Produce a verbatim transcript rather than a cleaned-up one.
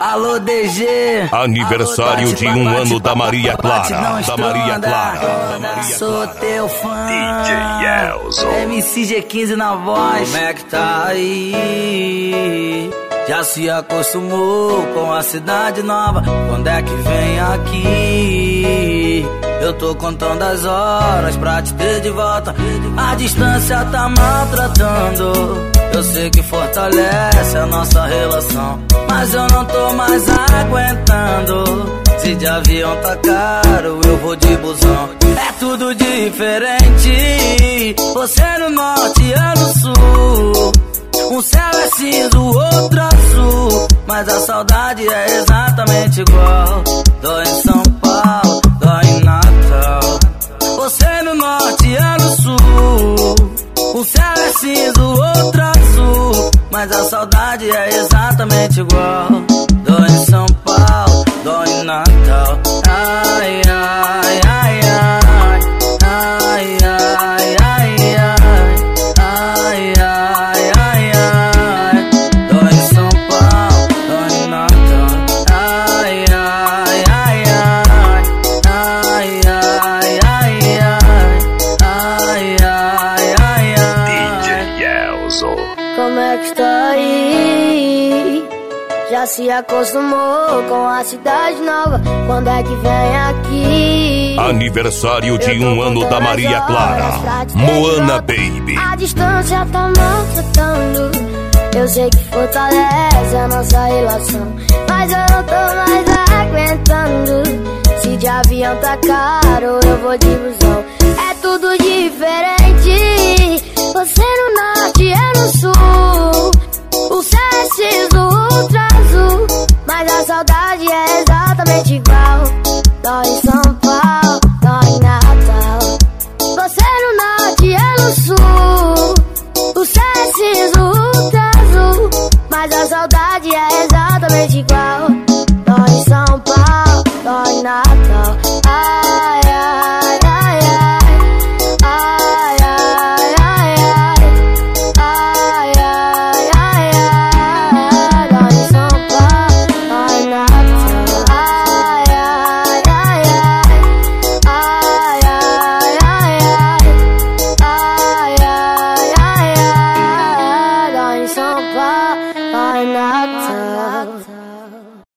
Alô, D G. Aniversário Alô, de um bate, ano da Maria Clara. Da Maria Clara. Da Maria Sou teu fã. D J Elzo. M C G quinze na voz. Como é que tá aí? Já se acostumou com a cidade nova? Quando é que vem aqui? Eu tô contando as horas pra te ter de volta. A distância tá maltratando. Eu sei que fortalece a nossa relação, mas eu não tô mais aguentando. Se de avião tá caro, eu vou de busão. É tudo diferente. Você no norte e eu no sul. Um céu é cinza, o outro azul, mas a saudade é exatamente igual. Dói em São Paulo, dói em Natal. Você no norte e eu no sul. Um céu é cinza, o outro azul, mas a saudade é exatamente igual. Dói em São Paulo, dói em Natal. Ai, ai, ai, ai. Ai, ai, ai, ai. Ai, ai, ai, ai. Dói em São Paulo, dói em Natal. Ai, ai, ai, ai. Ai, ai, ai, ai. Ai, ai, ai, ai. D J Elzo. Como é que está aí? Já se acostumou com a cidade nova? Quando é que vem aqui? Aniversário de um ano da Maria Clara. Moana Baby. A distância tá maltratando. Eu sei que fortalece a nossa relação, mas eu não tô mais aguentando. Se de avião tá caro, eu vou de busão.